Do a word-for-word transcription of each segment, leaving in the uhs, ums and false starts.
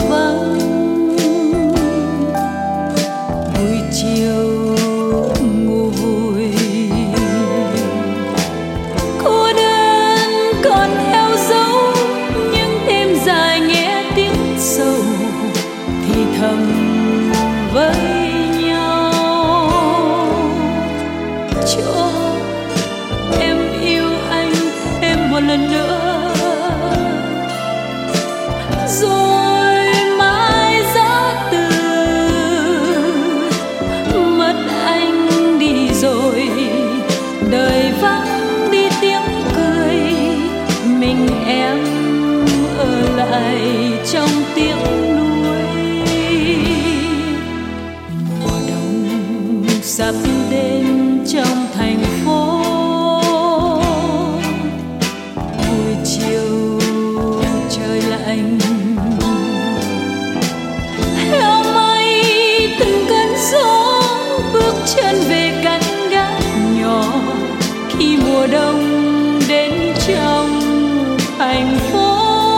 vắng. Buổi chiều ngủ vùi, cô đơn còn theo dấu những đêm dài nghe tiếng sầu thì thầm với một lần nữa, rồi mãi gió từ mất anh đi rồi, đời vắng đi tiếng cười, mình em ở lại trong tiếng nuối. Mùa đông sắp đến trong thành phố, chân về cánh gác nhỏ khi mùa đông đến trong thành phố.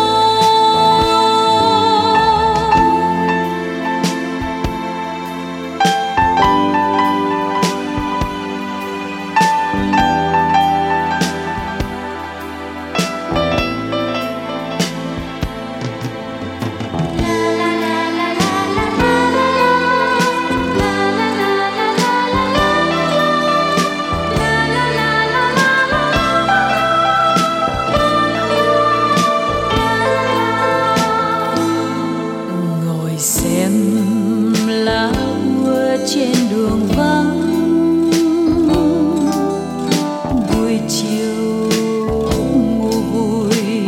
Lá mưa trên đường vắng, buổi chiều ngủ vùi,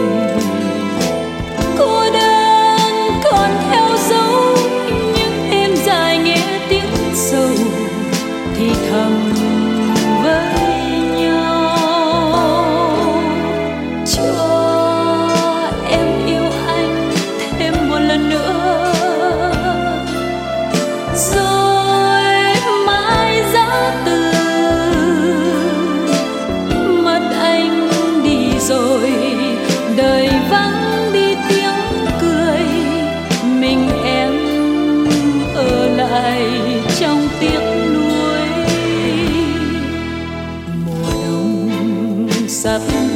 cô đơn còn theo dấu những đêm dài nghe tiếng sầu thì thầm với nhau, cho em yêu anh thêm một lần nữa. Rồi đời vắng đi tiếng cười, mình em ở lại trong tiếc nuối. Mùa đông sắp